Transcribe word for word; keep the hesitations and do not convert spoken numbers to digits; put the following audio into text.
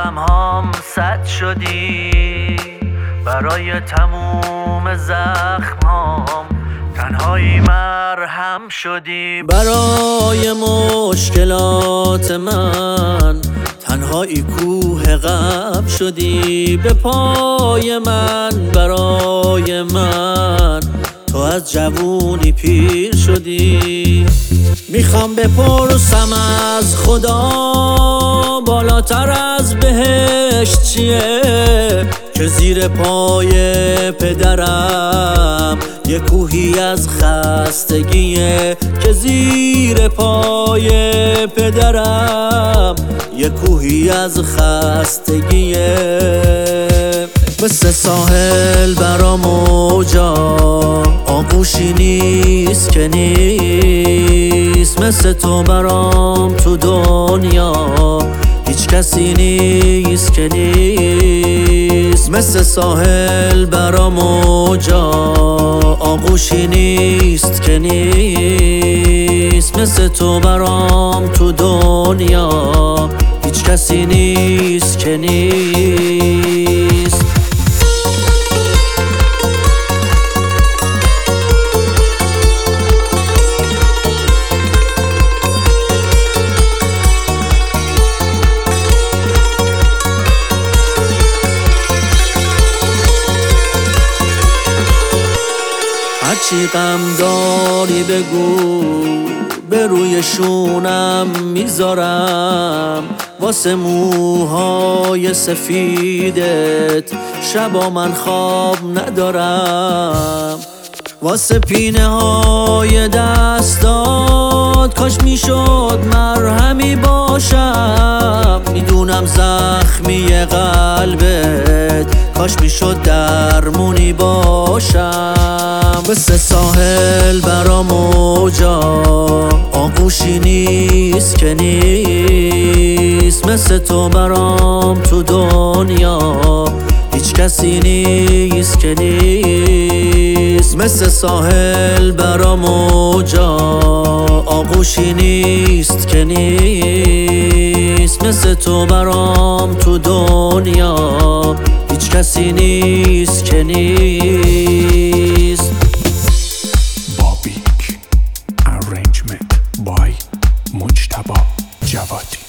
غمهام صد شدی، برای تموم زخمهام تنهایی مرهم شدی. برای مشکلات من تنهایی کوه غم شدی. به پای من برای من تو از جوونی پیر شدی. میخوام بپرسم از خدا بالاتر از بهشت چیه، که زیر پای پدرم یه کوهی از خستگیه، که زیر پای پدرم یه کوهی از خستگیه. مثل ساحل برا موجا آغوشی نیست که نیست، مثل تو برام تو دنیا هیچ کسی نیست که نیست. مثل ساحل برا موجا آغوشی نیست که نیست، مثل تو برام تو دنیا هیچ کسی نیست که نیست. هرچی غم داری بگو به روی شونم میذارم، واسه موهای سفیدت شبا من خواب ندارم. واسه پینه های دستات کاش میشد مرهمی باشم. میدونم زخمی قلبت کاش میشد درمونی باشم. مثل ساحل برا موجا آغوشی نیست که نیست، مثل تو برام تو دنیا هیچ کسی نیست که نیست. مثل ساحل برا موجا آغوشی نیست که نیست، مثل تو برام تو دنیا هیچ کسی نیست که نیست. Bobik Arrangement by Mujtaba Javadi.